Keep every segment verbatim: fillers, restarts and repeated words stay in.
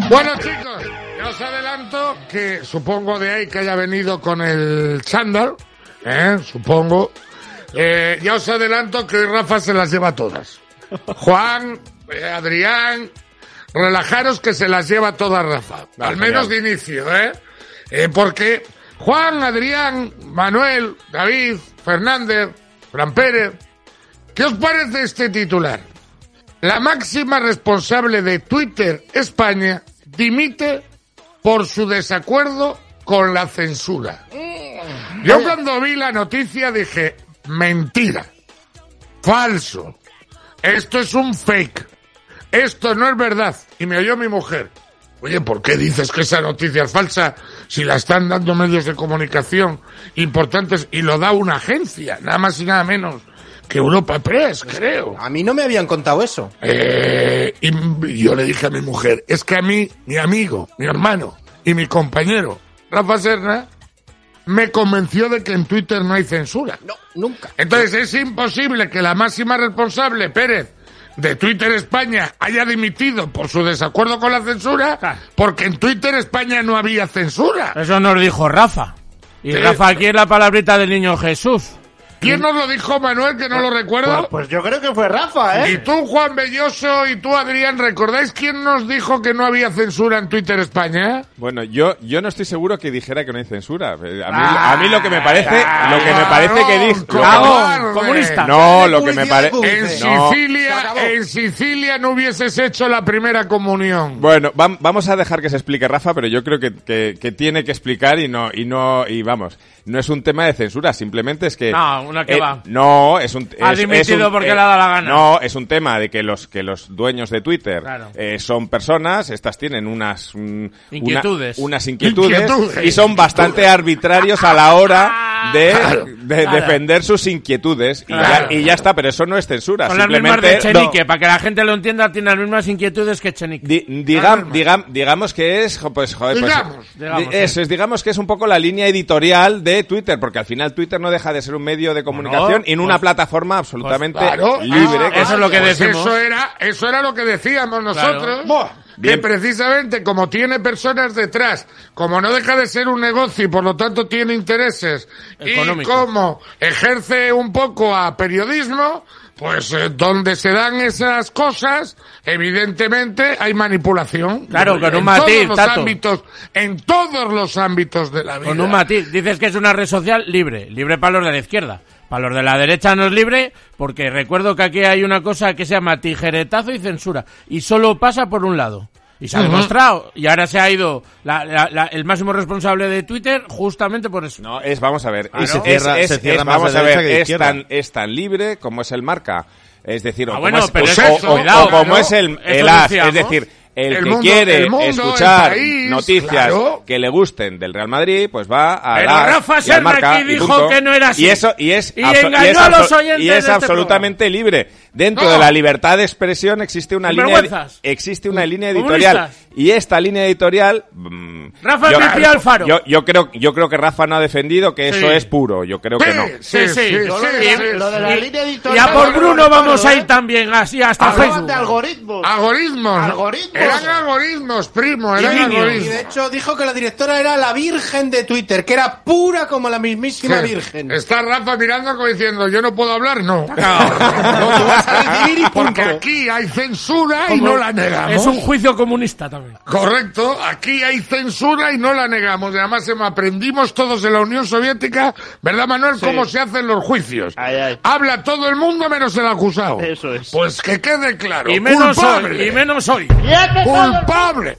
Bueno, chicos, ya os adelanto que supongo de ahí que haya venido con el chándal, ¿eh? Supongo. Eh, ya os adelanto que Rafa se las lleva todas. Juan, eh, Adrián, relajaros que se las lleva todas Rafa. Ah, al menos genial. De inicio, ¿eh? ¿eh? Porque Juan, Adrián, Manuel, David, Fernández, Fran Pérez, ¿qué os parece este titular? La máxima responsable de Twitter España dimite por su desacuerdo con la censura. Yo cuando vi la noticia dije, mentira, falso, esto es un fake, esto no es verdad. Y me oyó mi mujer, oye, ¿por qué dices que esa noticia es falsa si la están dando medios de comunicación importantes y lo da una agencia, nada más y nada menos que Europa Press, creo? A mí no me habían contado eso. Eh, y yo le dije a mi mujer, es que a mí, mi amigo, mi hermano y mi compañero, Rafa Serna, me convenció de que en Twitter no hay censura. No, nunca. Entonces es imposible que la máxima responsable, Pérez, de Twitter España, haya dimitido por su desacuerdo con la censura, porque en Twitter España no había censura. Eso nos dijo Rafa. Y sí. Rafa aquí es la palabrita del niño Jesús. ¿Quién nos lo dijo, Manuel, que no lo recuerdo? Pues, pues yo creo que fue Rafa, ¿eh? Y tú, Juan Belloso, y tú, Adrián, ¿recordáis quién nos dijo que no había censura en Twitter España? Bueno, yo yo no estoy seguro que dijera que no hay censura. A mí, ah, a mí lo que me parece, ah, lo que me parece que dijo... ¡Cagón! ¡Comunista! No, lo que me parece... En Sicilia, no. en Sicilia no hubieses hecho la primera comunión. Bueno, va, vamos a dejar que se explique Rafa, pero yo creo que, que, que tiene que explicar y no, y no, y vamos... No es un tema de censura, simplemente es que... No, una que eh, va. No, es un... Ha es, dimitido es un, porque eh, le ha dado la gana. No, es un tema de que los que los dueños de Twitter claro. eh, son personas, estas tienen unas... Un, inquietudes. Una, unas inquietudes, inquietudes y son bastante arbitrarios a la hora de, claro, de claro. defender sus inquietudes. Claro. Y, ya, y ya está, pero eso no es censura. Son simplemente, las mismas de Chenique, no. para que la gente lo entienda, tiene las mismas inquietudes que Chenique. Di, digam, digam, digamos que es... Pues, joder, pues, digamos, digamos, eso es, digamos que es un poco la línea editorial de Twitter, porque al final Twitter no deja de ser un medio de comunicación Bueno, y en una pues, plataforma absolutamente pues claro, libre. ah, que eso es lo que pues decimos. Eso era, eso era lo que decíamos nosotros. Claro. Que Bien. precisamente como tiene personas detrás, como no deja de ser un negocio y por lo tanto tiene intereses, económico, y como ejerce un poco a periodismo, pues eh, donde se dan esas cosas, evidentemente hay manipulación. Claro, con un en matiz, todos los Tato. ámbitos, en todos los ámbitos de la vida. Con un matiz. Dices que es una red social libre, libre para los de la izquierda. Para los de la derecha no es libre, porque recuerdo que aquí hay una cosa que se llama tijeretazo y censura, y solo pasa por un lado. Y se ha Uh-huh. demostrado, y ahora se ha ido la, la, la, el máximo responsable de Twitter justamente por eso. No, es, vamos a ver, Claro. es, Se cierra- es, se es, cierra es- más vamos de a derecha ver, que de es izquierda. tan, es tan libre como es el marca. Es decir, o Ah, como bueno, es, pero o- eso, o- o cuidado, como ¿no? es el, el Eso as, decíamos. es decir, el, El que mundo- quiere el mundo, escuchar el país, noticias claro. que le gusten del Real Madrid, pues va a Pero la Rafa y al Serna marca aquí y dijo punto. que no era así. Y eso y es Y abso- engañó y es a los abso- oyentes y es de este absolutamente libre. Dentro No. de la libertad de expresión existe una línea Sinvergüenzas. existe una línea editorial Comunistas. y esta línea editorial mm, Rafa yo, Pipi Alfaro. yo, yo creo yo creo que Rafa no ha defendido que eso Sí. es puro, yo creo que no. Sí, sí. Yo lo de Y- la- lo de la y- línea y editorial a por no lo Bruno recuerdo, vamos a ir ¿eh? también, así hasta Hablaban Facebook. de algoritmos. Algoritmos. Algoritmos. Eran algoritmos, primo, Y, eran y algoritmos. de hecho dijo que la directora era la virgen de Twitter, que era pura como la mismísima Sí. virgen. Está Rafa mirando como diciendo, yo no puedo hablar, no. No, tú vas a recibir y Porque punto. aquí hay censura y Como- no la negamos. Es un juicio comunista también. Correcto, aquí hay censura y no la negamos. Y además em, aprendimos todos en la Unión Soviética, ¿verdad, Manuel? Cómo se hacen los juicios. Ay, ay. Habla todo el mundo menos el acusado. Eso es. Pues que quede claro. Y menos culpable. hoy, y menos hoy. Culpable.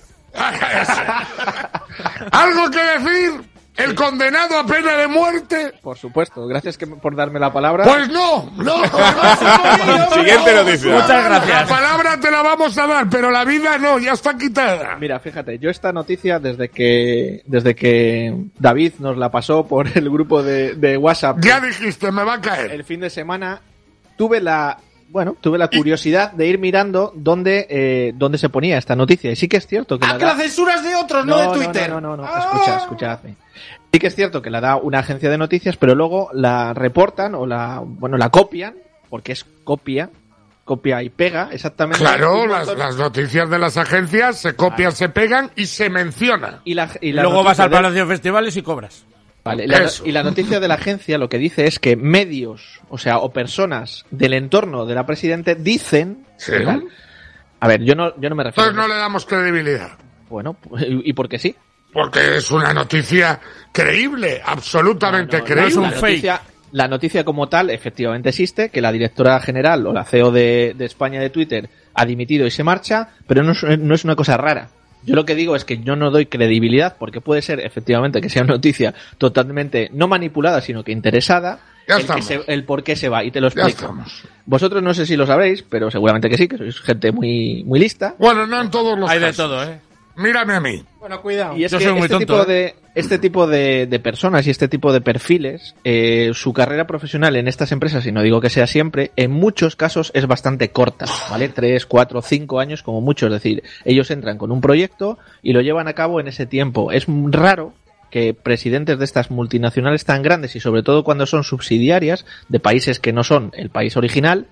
¿Algo que decir? ¿El condenado a pena de muerte? Por supuesto, gracias que, por darme la palabra. Pues no, no. Siguiente noticia. Muchas gracias. La palabra te la vamos a dar, pero la vida no, ya está quitada. Mira, fíjate, yo esta noticia desde que desde que David nos la pasó por el grupo de, de WhatsApp Ya dijiste, me va a caer. el fin de semana, tuve la bueno, tuve la curiosidad de ir mirando dónde eh, dónde se ponía esta noticia. Y sí que es cierto que Ah, la que da... la censura es de otros, no, de Twitter. No, no, no, no. Ah. Escucha, escuchadme. Sí que es cierto que la da una agencia de noticias, pero luego la reportan o la, bueno, la copian, porque es copia, copia y pega, exactamente. Claro, un las, montón- las noticias de las agencias se copian, se pegan y se menciona. y la, y la Luego vas noticia al de- Palacio de Festivales y cobras. Vale, la- Eso. y la noticia de la agencia lo que dice es que medios, o sea, o personas del entorno de la presidente dicen... Sí. Tal. A ver, yo no, yo no me refiero... Entonces no le damos credibilidad. Bueno, y, y por qué sí. Porque es una noticia creíble, absolutamente No, no, creíble. es un la noticia, la noticia como tal efectivamente existe, que la directora general o la C E O de, de España de Twitter ha dimitido y se marcha, pero no es, no es una cosa rara. Yo lo que digo es que yo no doy credibilidad porque puede ser efectivamente que sea una noticia totalmente no manipulada, sino que interesada, Ya el, que estamos. se- el por qué se va, y te lo Ya explico. estamos. Vosotros no sé si lo sabréis, pero seguramente que sí, que sois gente muy, muy lista. Bueno, no en todos los Hay de casos. todo, ¿eh? Mírame a mí. Bueno, cuidado. Y es Yo que soy muy este, tonto, tipo ¿eh? de, este tipo de, de personas y este tipo de perfiles, eh, su carrera profesional en estas empresas, y no digo que sea siempre, en muchos casos es bastante corta, ¿vale? Tres, cuatro, cinco años como mucho. Es decir, ellos entran con un proyecto y lo llevan a cabo en ese tiempo. Es raro que presidentes de estas multinacionales tan grandes, y sobre todo cuando son subsidiarias de países que no son el país original,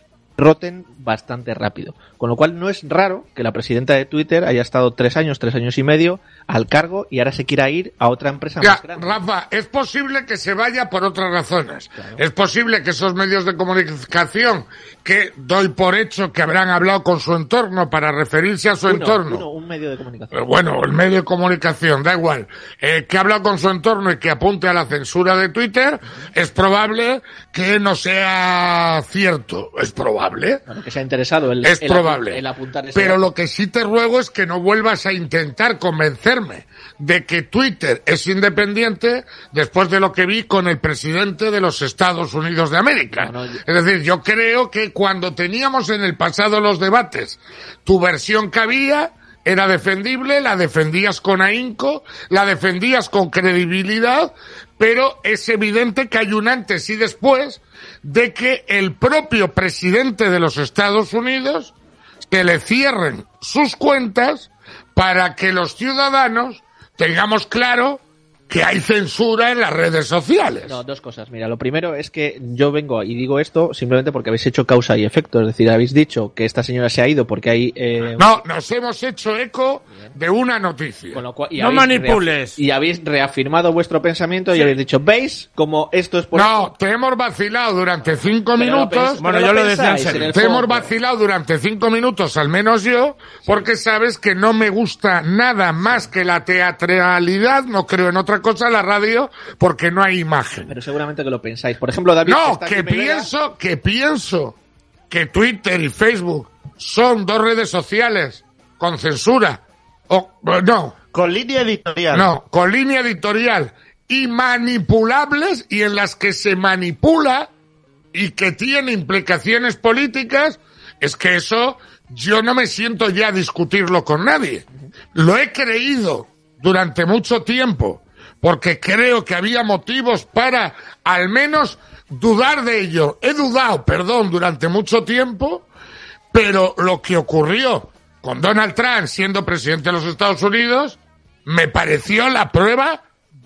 roten bastante rápido. Con lo cual no es raro que la presidenta de Twitter haya estado tres años, tres años y medio al cargo y ahora se quiera ir a otra empresa Ya, más grande. Rafa, es posible que se vaya por otras razones. Es posible que esos medios de comunicación, que doy por hecho que habrán hablado con su entorno para referirse a su Uno, entorno. uno, un medio de comunicación. Pero bueno, el medio de comunicación, da igual, eh, que habla con su entorno y que apunte a la censura de Twitter, es probable que no sea cierto. Es probable. Bueno, que se ha interesado el, Es el probable. apu- el apuntar ese Pero dato. lo que sí te ruego es que no vuelvas a intentar convencerme de que Twitter es independiente después de lo que vi con el presidente de los Estados Unidos de América. No, no, yo- Es decir, yo creo que cuando teníamos en el pasado los debates, tu versión que había era defendible, la defendías con ahínco, la defendías con credibilidad, pero es evidente que hay un antes y después de que el propio presidente de los Estados Unidos que le cierren sus cuentas para que los ciudadanos tengamos claro que hay censura en las redes sociales. No, dos cosas. Mira, lo primero es que yo vengo y digo esto simplemente porque habéis hecho causa y efecto. Es decir, habéis dicho que esta señora se ha ido porque hay... Eh, No, nos hemos hecho eco de una noticia. con lo cual- y No habéis manipules. reaf- Y habéis reafirmado vuestro pensamiento y habéis dicho, ¿veis cómo esto es por No, te hemos vacilado durante cinco Pero lo minutos. pens- Bueno, pero yo lo decía en pensáis serio. el Te hemos fondo. vacilado durante cinco minutos, al menos yo, porque sabes que no me gusta nada más que la teatralidad, no creo en otra cosa, la radio, porque no hay imagen. Pero seguramente que lo pensáis. Por ejemplo, David... No, está aquí que me vea- pienso, que pienso que Twitter y Facebook son dos redes sociales con censura. O, no, Con línea editorial. no, con línea editorial y manipulables y en las que se manipula y que tiene implicaciones políticas, es que eso yo no me siento ya a discutirlo con nadie. Lo he creído durante mucho tiempo porque creo que había motivos para al menos dudar de ello. He dudado, perdón, durante mucho tiempo, pero lo que ocurrió con Donald Trump siendo presidente de los Estados Unidos me pareció la prueba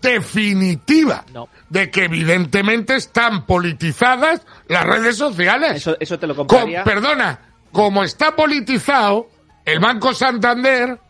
definitiva No. de que evidentemente están politizadas las redes sociales. Eso, eso te lo Con- compraría. perdona, como está politizado el Banco Santander,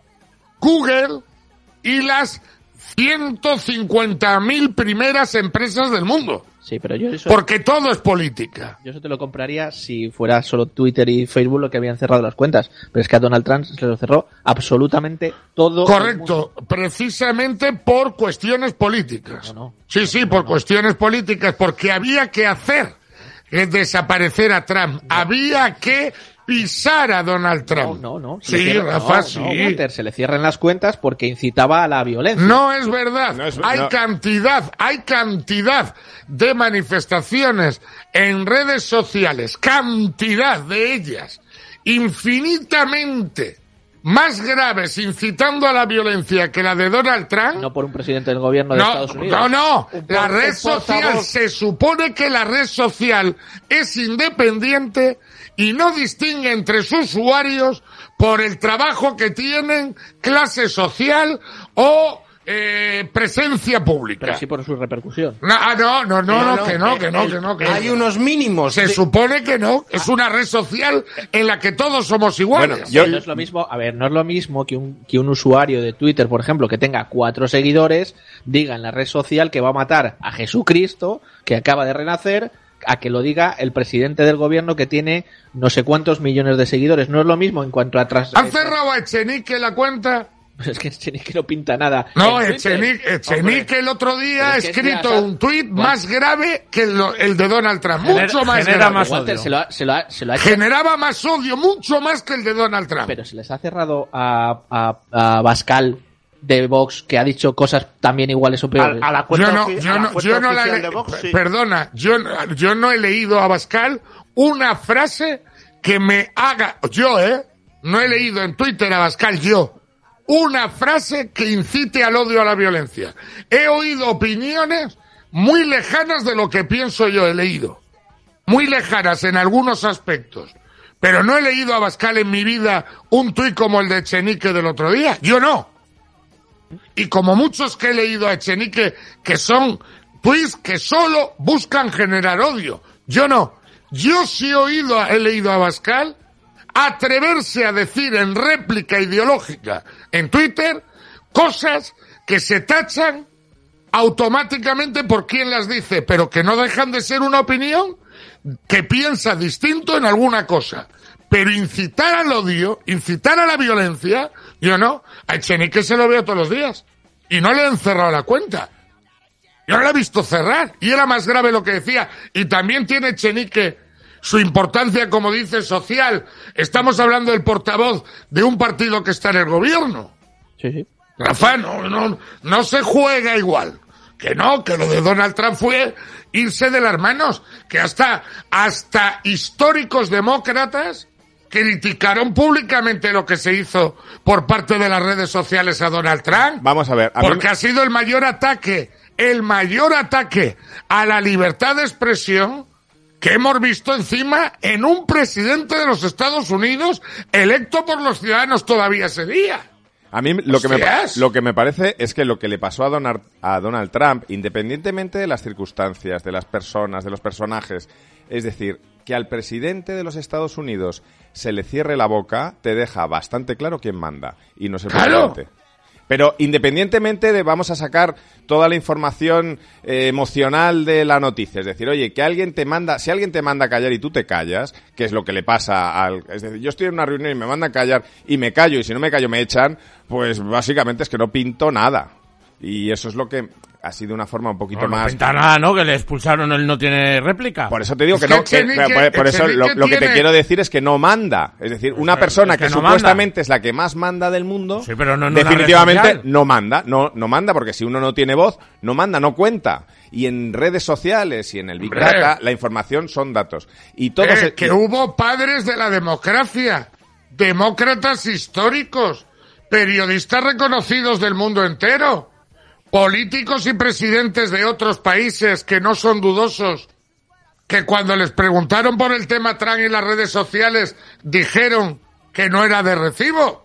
Google y las ciento cincuenta mil primeras empresas del mundo. Sí, pero yo eso, Porque todo es política. yo eso te lo compraría si fuera solo Twitter y Facebook lo que habían cerrado las cuentas. Pero es que a Donald Trump se lo cerró absolutamente todo. el mundo. Correcto, precisamente por cuestiones políticas. No, no. Sí, sí, por cuestiones políticas, porque había que hacer eh, desaparecer a Trump. Había que pisar a Donald Trump. No, no, no. Se le Sí, cierra- Rafa, no, sí. no, Walter, se le cierran las cuentas porque incitaba a la violencia. No es verdad. No es- hay no. cantidad, hay cantidad de manifestaciones en redes sociales, cantidad de ellas, infinitamente más graves incitando a la violencia que la de Donald Trump. No por un presidente del gobierno de No, Estados Unidos. no, no. Un La por- red un social, portavoz. se supone que la red social es independiente y no distingue entre sus usuarios por el trabajo que tienen, clase social o eh, presencia pública. Pero sí por su repercusión. No, ah, no, no, no, no, no, que no, que no, que no. Que hay no. unos mínimos. Se de... supone que no. Es una red social en la que todos somos iguales. Bueno, yo... No es lo mismo, a ver, no es lo mismo que un, que un usuario de Twitter, por ejemplo, que tenga cuatro seguidores, diga en la red social que va a matar a Jesucristo, que acaba de renacer, a que lo diga el presidente del gobierno que tiene no sé cuántos millones de seguidores. No es lo mismo en cuanto a... Tras... ¿Han cerrado a Echenique la cuenta? Pues es que Echenique no pinta nada. No, Echenique, Echenique el otro día ha es que escrito ya, un tuit bueno. más grave que el, el de Donald Trump. Genera, mucho más genera grave. más Walter, odio. se lo ha, se lo ha, se lo ha hecho, Generaba más odio, mucho más que el de Donald Trump. pero se les ha cerrado a, a, a Bascal de Vox, que ha dicho cosas también iguales o peores. A, a la cuenta, Yo no, ofi- yo a la no, cuenta yo no la oficial he de Vox, sí. Perdona, yo, yo no he leído a Bascal una frase que me haga, yo, eh, no he leído en Twitter a Bascal, yo, una frase que incite al odio, a la violencia. He oído opiniones muy lejanas de lo que pienso yo, he leído. Muy lejanas en algunos aspectos. Pero no he leído a Bascal en mi vida un tuit como el de Echenique del otro día. Yo no. Y como muchos que he leído a Echenique, que son tuits que solo buscan generar odio. Yo no. Yo sí he oído, he leído a Bascal atreverse a decir en réplica ideológica en Twitter cosas que se tachan automáticamente por quien las dice, pero que no dejan de ser una opinión que piensa distinto en alguna cosa. Pero incitar al odio, incitar a la violencia, yo no. A Echenique se lo veo todos los días. Y no le han cerrado la cuenta. Yo no la he visto cerrar. Y era más grave lo que decía. Y también tiene Echenique su importancia, como dice, social. Estamos hablando del portavoz de un partido que está en el gobierno. Sí, sí. Rafa, no, no, no se juega igual. Que no, que lo de Donald Trump fue irse de las manos. Que hasta, hasta históricos demócratas criticaron públicamente lo que se hizo por parte de las redes sociales a Donald Trump. Vamos a ver. A porque mí... ha sido el mayor ataque, el mayor ataque a la libertad de expresión que hemos visto encima en un presidente de los Estados Unidos electo por los ciudadanos todavía ese día. A mí lo que, me, Hostias. lo que me parece es que lo que le pasó a Donald, a Donald Trump, independientemente de las circunstancias, de las personas, de los personajes, es decir, que al presidente de los Estados Unidos se le cierre la boca, te deja bastante claro quién manda, y no es el ¡Claro! presidente. Pero independientemente de vamos a sacar toda la información eh, emocional de la noticia, es decir, oye, que alguien te manda, si alguien te manda a callar y tú te callas, que es lo que le pasa al, es decir, yo estoy en una reunión y me mandan a callar y me callo y si no me callo me echan, pues básicamente es que no pinto nada. Y eso es lo que ha sido una forma un poquito No, no más... pinta nada, ¿no? Que le expulsaron, él no tiene réplica. Por eso te digo Es que que no, que- Echenique- por, por eso lo, Echenique lo que te tiene- quiero decir es que no manda. Es decir, una Pero persona es que que, no supuestamente es la que más manda del mundo, Sí, pero no en una red definitivamente social. no manda, no, no manda, porque si uno no tiene voz, no manda, no cuenta. Y en redes sociales y en el Big Hombre. Data, la información son datos. Y todos Eh, se- que hubo padres de la democracia, demócratas históricos, periodistas reconocidos del mundo entero, políticos y presidentes de otros países que no son dudosos, que cuando les preguntaron por el tema Trump en las redes sociales dijeron que no era de recibo.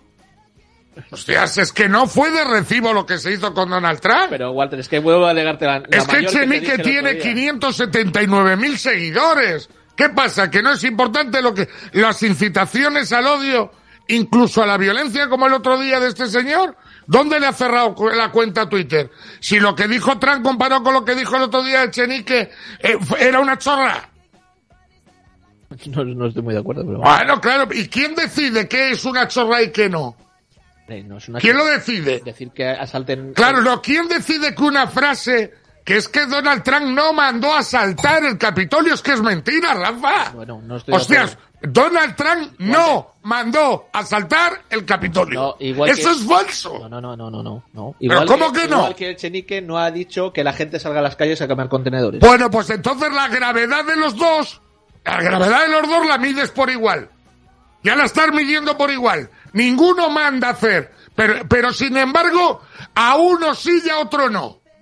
Hostias, es que no fue de recibo lo que se hizo con Donald Trump. Pero, Walter, es que vuelvo a alegarte la, la Es que mayor te Echenique dije el tiene otro día. quinientos setenta y nueve mil seguidores. ¿Qué pasa? ¿Que no es importante lo que las incitaciones al odio, incluso a la violencia, como el otro día de este señor? ¿Dónde le ha cerrado cu- la cuenta a Twitter? Si lo que dijo Trump comparado con lo que dijo el otro día Echenique eh, fue- era una chorra. No, no estoy muy de acuerdo, pero... Bueno, claro. ¿Y quién decide qué es una chorra y qué no? Eh, no es una... ¿Quién lo decide? Decir que asalten... Claro, no. ¿Quién decide que una frase que es que Donald Trump no mandó a asaltar el Capitolio es que es mentira, Rafa? Bueno, no estoy de Hostias, Donald Trump no mandó a asaltar el Capitolio. No, igual Eso que- es falso. No, no, no, no, no, no. no. ¿Pero cómo que no? Igual que Echenique no ha dicho que la gente salga a las calles a quemar contenedores. Bueno, pues entonces la gravedad de los dos, la gravedad de los dos la mides por igual. Ya la estás midiendo por igual. Ninguno manda a hacer. Pero, pero sin embargo, a uno sí y a otro no.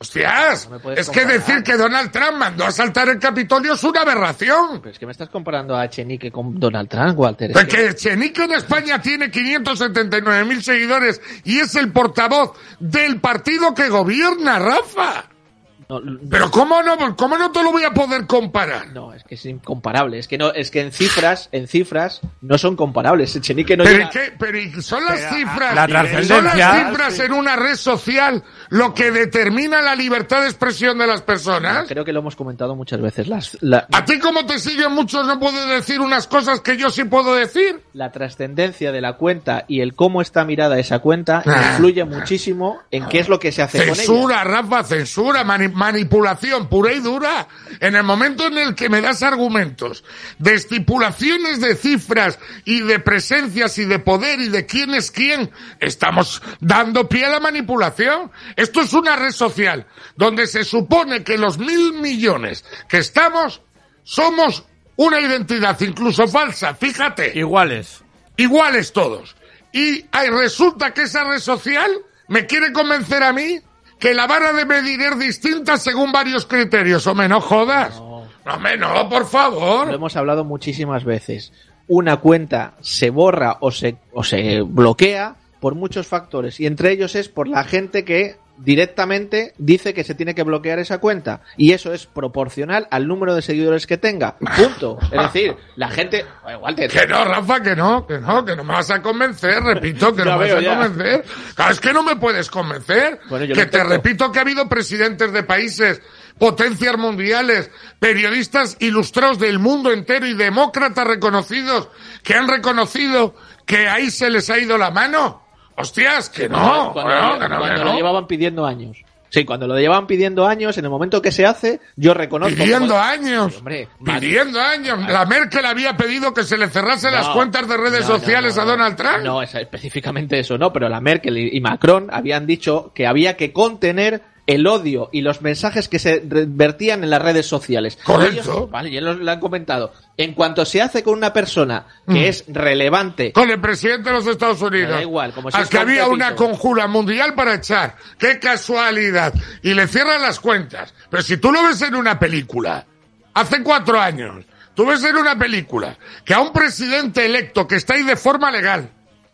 Hostias, No me puedes es que comparar. decir que Donald Trump mandó a asaltar el Capitolio es una aberración. Pero es que me estás comparando a Echenique con Donald Trump, Walter. Es Porque que- Echenique en España tiene quinientos setenta y nueve mil seguidores y es el portavoz del partido que gobierna, Rafa. No, Pero ¿cómo no, cómo no te lo voy a poder comparar? no, es que es incomparable. Es que no, es que en cifras, en cifras no son comparables. Echenique no Pero, ¿y llega... qué? Pero ¿y son las Pero, cifras, la son las trascendencia- cifras en una red social lo que determina la libertad de expresión de las personas? Creo que lo hemos comentado muchas veces. Las, la, A ti como te siguen muchos no puedes decir unas cosas que yo sí puedo decir. la trascendencia de la cuenta y el cómo está mirada esa cuenta Ah. influye muchísimo en qué es lo que se hace con ella. Censura, Rafa, censura, mani- manipulación pura y dura. En el momento en el que me das argumentos de estipulaciones de cifras y de presencias y de poder y de quién es quién, estamos dando pie a la manipulación. Esto es una red social donde se supone que los mil millones que estamos somos una identidad incluso falsa, fíjate. Iguales. Iguales todos. Y ay, resulta que esa red social me quiere convencer a mí que la vara de medir es distinta según varios criterios. Hombre, no jodas. No, hombre, no, por Lo favor. hemos hablado muchísimas veces. Una cuenta se borra o se, o se bloquea por muchos factores y entre ellos es por la gente que directamente dice que se tiene que bloquear esa cuenta y eso es proporcional al número de seguidores que tenga. Punto. Es decir, la gente... Igual te... Que no, Rafa, que no, que no, que no me vas a convencer, repito, que Ya no me veo, vas a ya. convencer. Claro, es que no me puedes convencer. Bueno, yo lo que te intento. repito que ha habido presidentes de países, potencias mundiales, periodistas ilustrados del mundo entero y demócratas reconocidos que han reconocido que ahí se les ha ido la mano. Hostias, que no, cuando, no, lo- que no, que cuando no. lo llevaban pidiendo años. Sí, cuando lo llevaban pidiendo años, en el momento que se hace, yo reconozco... Pidiendo como- años, Sí, hombre, pidiendo años. La Merkel había pedido que se le cerrasen las No, cuentas de redes no, no, sociales no, a no. Donald Trump. No, es específicamente eso, no, pero la Merkel y, y Macron habían dicho que había que contener el odio y los mensajes que se re- vertían en las redes sociales. Correcto. Ellos- vale, ya lo, lo han comentado. En cuanto se hace con una persona que Mm. es relevante, Con el presidente de los Estados Unidos. Me da igual, como si Al es que con había Pepito. una conjura mundial para echar. ¡Qué casualidad! Y le cierran las cuentas. Pero si tú lo ves en una película, hace cuatro años, tú ves en una película que a un presidente electo que está ahí de forma legal,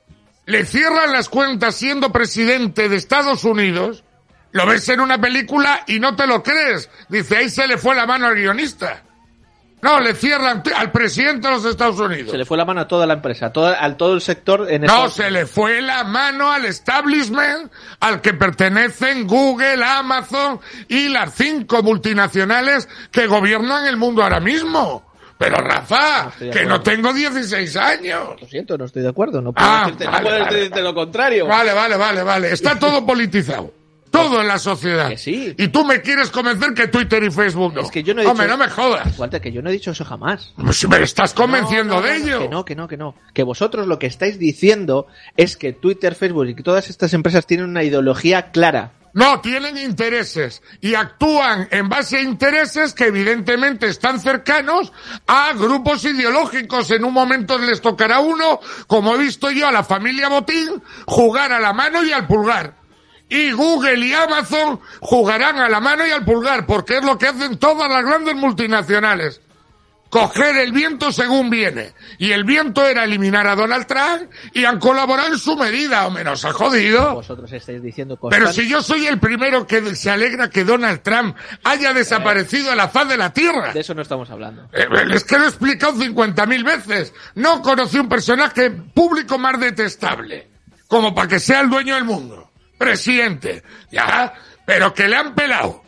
le cierran las cuentas siendo presidente de Estados Unidos, lo ves en una película y no te lo crees. Dice, ahí se le fue la mano al guionista. No, le cierran t- al presidente de los Estados Unidos. se le fue la mano a toda la empresa, a toda, al todo el sector en No, Estados- se le fue la mano al establishment al que pertenecen Google, Amazon y las cinco multinacionales que gobiernan el mundo ahora mismo. Pero Rafa, No estoy de que acuerdo. no tengo dieciséis años. Lo siento, no estoy de acuerdo. No puedo, Ah, decirte, no vale, puedo vale. decirte lo contrario. Vale, vale, vale, vale. Está todo politizado. Todo en la sociedad. Que sí. Y tú me quieres convencer que Twitter y Facebook no. Es que yo no he Hombre, dicho- no me jodas. Walter, que yo no he dicho eso jamás. Pues me estás convenciendo No, no, de no, ello. Que no, que no, que no. Que vosotros lo que estáis diciendo es que Twitter, Facebook y que todas estas empresas tienen una ideología clara. No, tienen intereses y actúan en base a intereses que evidentemente están cercanos a grupos ideológicos. En un momento les tocará a uno, como he visto yo a la familia Botín, jugar a la mano y al pulgar. Y Google y Amazon jugarán a la mano y al pulgar, porque es lo que hacen todas las grandes multinacionales. Coger el viento según viene. Y el viento era eliminar a Donald Trump y han colaborado en su medida. Hombre, nos ha jodido. Vosotros estáis diciendo Pero cosas. si yo soy el primero que se alegra que Donald Trump haya desaparecido a la faz de la Tierra. De eso no estamos hablando. Eh, Es que lo he explicado cincuenta mil veces. No conocí un personaje público más detestable. Como para que sea el dueño del mundo. Presidente. Ya. Pero que le han pelado.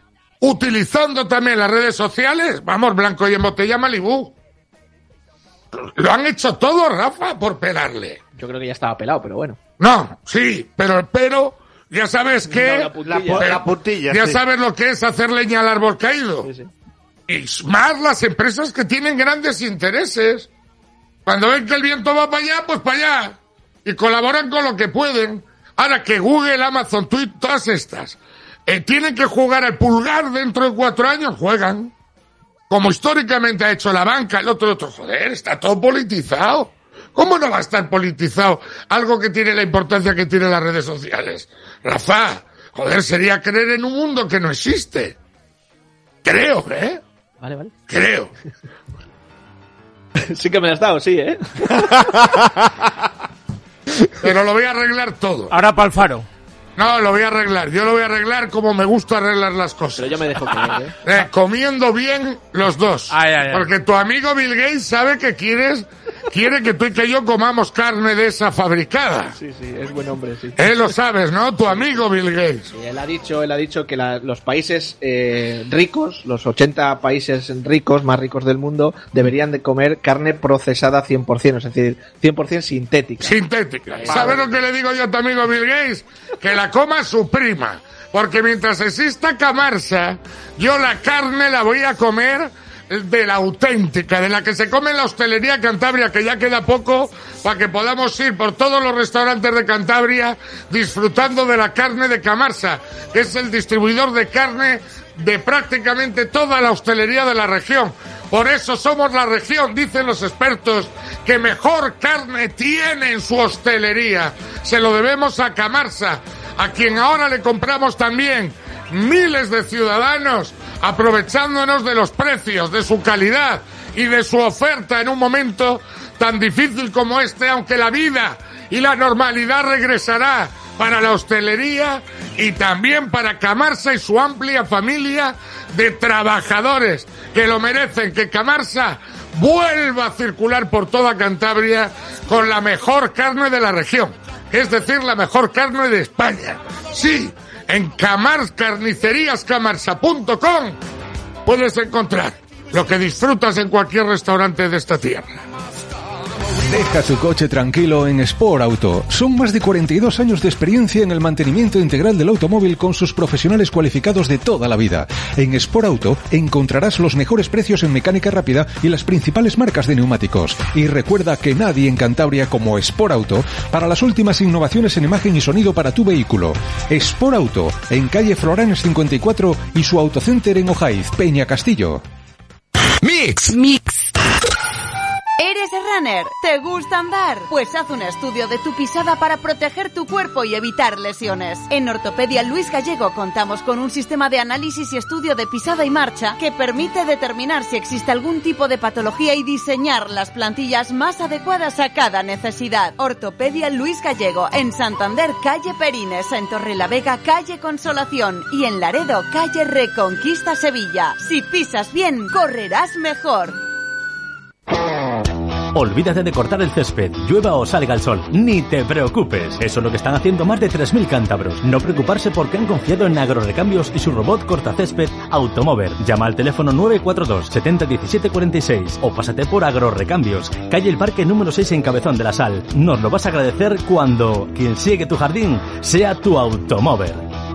Utilizando también las redes sociales. Vamos, blanco y en botella Malibú. Lo han hecho todo, Rafa, por pelarle. Yo creo que ya estaba pelado, pero bueno. No, sí, pero el pero, ya sabes que... No, la puntilla. La, pu- la puntilla, Ya sí. sabes lo que es hacer leña al árbol caído. Sí, sí. Y más las empresas que tienen grandes intereses. Cuando ven que el viento va para allá, pues para allá. Y colaboran con lo que pueden. Ahora que Google, Amazon, Twitter, todas estas, eh, tienen que jugar al pulgar dentro de cuatro años, juegan. Como históricamente ha hecho la banca, el otro, el otro, joder, está todo politizado. ¿Cómo no va a estar politizado algo que tiene la importancia que tienen las redes sociales? Rafa, Joder, sería creer en un mundo que no existe. Creo, ¿eh? Vale, vale. Creo. Sí que me has dado, sí, ¿eh? Pero lo voy a arreglar todo. Ahora para el faro. No, lo voy a arreglar. Yo lo voy a arreglar como me gusta arreglar las cosas. Pero yo me dejo creer, ¿eh? Eh, comiendo bien los dos. Ay, ay, ay. Porque tu amigo Bill Gates sabe que quieres, quiere que tú y que yo comamos carne de esa fabricada. Sí, sí, es buen hombre, sí. Él lo sabes, ¿no? Tu amigo Bill Gates. Y él ha dicho, él ha dicho que la- los países eh, ricos, los ochenta países ricos, más ricos del mundo, deberían de comer carne procesada cien por ciento, es decir, cien por ciento sintética. Sintética. ¿Sabes lo que le digo yo a tu amigo Bill Gates? Que la coma su prima. Porque mientras exista Camarsa, yo la carne la voy a comer de la auténtica, de la que se come en la hostelería Cantabria, que ya queda poco para que podamos ir por todos los restaurantes de Cantabria disfrutando de la carne de Camarsa, que es el distribuidor de carne de prácticamente toda la hostelería de la región. Por eso somos la región, dicen los expertos, que mejor carne tiene en su hostelería. Se lo debemos a Camarsa, a quien ahora le compramos también miles de ciudadanos, aprovechándonos de los precios, de su calidad y de su oferta en un momento tan difícil como este, aunque la vida y la normalidad regresará para la hostelería y también para Camarsa y su amplia familia de trabajadores que lo merecen, que Camarsa vuelva a circular por toda Cantabria con la mejor carne de la región, es decir, la mejor carne de España. Sí, en Camars, carnicerías camarsa punto com puedes encontrar lo que disfrutas en cualquier restaurante de esta tierra. Deja tu coche tranquilo en Sport Auto. Son más de cuarenta y dos años de experiencia en el mantenimiento integral del automóvil con sus profesionales cualificados de toda la vida. En Sport Auto encontrarás los mejores precios en mecánica rápida y las principales marcas de neumáticos. Y recuerda que nadie en Cantabria como Sport Auto para las últimas innovaciones en imagen y sonido para tu vehículo. Sport Auto, en calle Floranes cincuenta y cuatro y su autocenter en Ojaiz, Peña Castillo. Mix. Mix. ¿Eres runner? ¿Te gusta andar? Pues haz un estudio de tu pisada para proteger tu cuerpo y evitar lesiones. En Ortopedia Luis Gallego contamos con un sistema de análisis y estudio de pisada y marcha que permite determinar si existe algún tipo de patología y diseñar las plantillas más adecuadas a cada necesidad. Ortopedia Luis Gallego, en Santander, calle Perines, en Torrelavega, calle Consolación y en Laredo, calle Reconquista Sevilla. Si pisas bien, correrás mejor. Olvídate de cortar el césped, llueva o salga el sol. Ni te preocupes. Eso es lo que están haciendo más de tres mil cántabros. No preocuparse porque han confiado en Agrorrecambios y su robot cortacésped Automover. Llama al teléfono nueve cuatro dos, setenta, diecisiete cuarenta y seis o pásate por Agrorrecambios, calle El Parque número seis en Cabezón de la Sal. Nos lo vas a agradecer cuando quien sigue tu jardín sea tu Automover.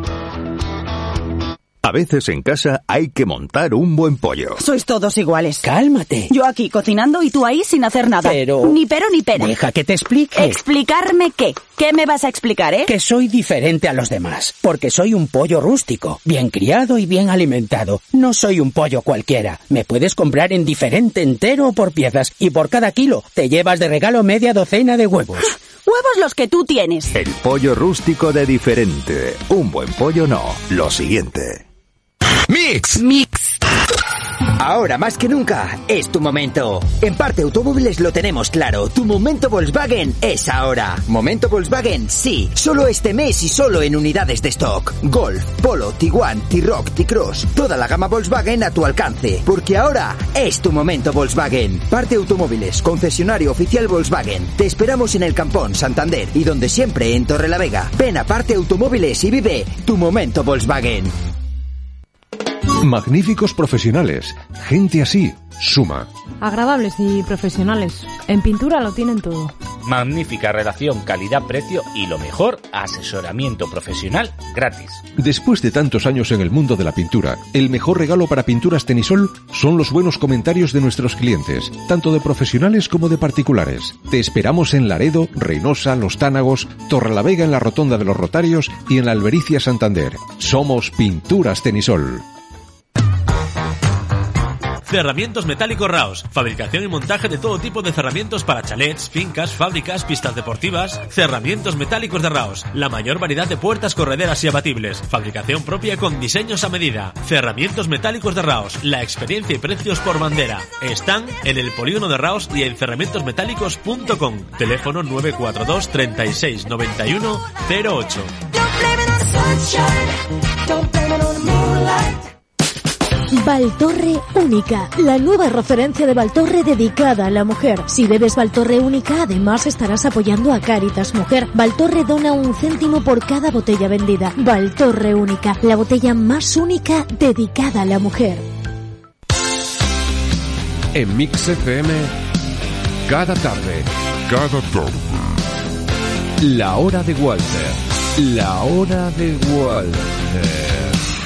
A veces en casa hay que montar un buen pollo. Sois todos iguales. Cálmate. Yo aquí cocinando y tú ahí sin hacer nada. Pero... Ni pero ni pera. Deja que te explique. ¿Explicarme qué? ¿Qué me vas a explicar, eh? Que soy diferente a los demás. Porque soy un pollo rústico. Bien criado y bien alimentado. No soy un pollo cualquiera. Me puedes comprar en diferente entero o por piezas. Y por cada kilo te llevas de regalo media docena de huevos. Huevos los que tú tienes. El pollo rústico de diferente. Un buen pollo no. Lo siguiente. Mix. Mix. Ahora más que nunca es tu momento. En Parte Automóviles lo tenemos claro. Tu momento Volkswagen es ahora. Momento Volkswagen, sí. Solo este mes y solo en unidades de stock. Golf, Polo, Tiguan, T-Roc, T-Cross. Toda la gama Volkswagen a tu alcance. Porque ahora es tu momento Volkswagen. Parte Automóviles, concesionario oficial Volkswagen. Te esperamos en el Campón, Santander y donde siempre en Torrelavega. Ven a Parte Automóviles y vive tu momento Volkswagen. Magníficos profesionales. Gente así suma. Agradables y profesionales. En pintura lo tienen todo. Magnífica relación calidad-precio y lo mejor, asesoramiento profesional gratis. Después de tantos años en el mundo de la pintura, el mejor regalo para Pinturas Tenisol son los buenos comentarios de nuestros clientes, tanto de profesionales como de particulares. Te esperamos en Laredo, Reynosa, Los Tánagos, Torrelavega en la Rotonda de los Rotarios y en la Albericia Santander. Somos Pinturas Tenisol. Cerramientos Metálicos Raos. Fabricación y montaje de todo tipo de cerramientos para chalets, fincas, fábricas, pistas deportivas. Cerramientos Metálicos de Raos. La mayor variedad de puertas correderas y abatibles. Fabricación propia con diseños a medida. Cerramientos Metálicos de Raos. La experiencia y precios por bandera. Están en el polígono de Raos y en cerramientos metálicos punto com. Teléfono nueve cuatro dos, treinta y seis, noventa y uno, cero ocho. Valtorre Única, la nueva referencia de Valtorre dedicada a la mujer. Si bebes Valtorre Única, además estarás apoyando a Cáritas Mujer. Valtorre dona un céntimo por cada botella vendida. Valtorre Única, la botella más única dedicada a la mujer. En Mix F M, cada tarde, cada tarde, la hora de Walter, la hora de Walter.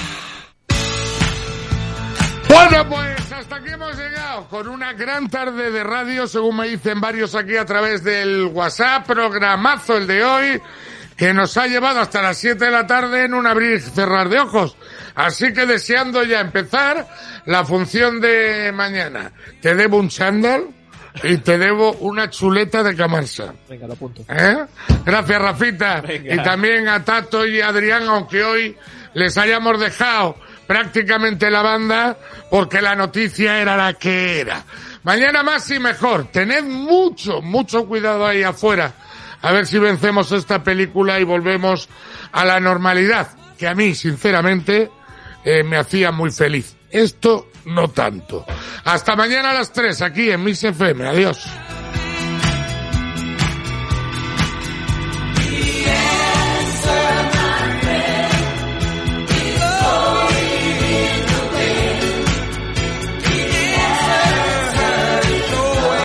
Bueno, pues hasta aquí hemos llegado con una gran tarde de radio, según me dicen varios aquí a través del WhatsApp, programazo el de hoy, que nos ha llevado hasta las siete de la tarde en un abrir y cerrar de ojos. Así que deseando ya empezar la función de mañana. Te debo un chándal y te debo una chuleta de Camarsa. Venga, lo apunto. ¿Eh? Gracias, Rafita. Venga. Y también a Tato y a Adrián, aunque hoy les hayamos dejado prácticamente la banda porque la noticia era la que era. Mañana más y mejor. Tened mucho, mucho cuidado ahí afuera. A ver si vencemos esta película y volvemos a la normalidad, que a mí, sinceramente, eh, me hacía muy feliz. Esto no tanto. Hasta mañana a las tres, aquí en Mix F M. Adiós.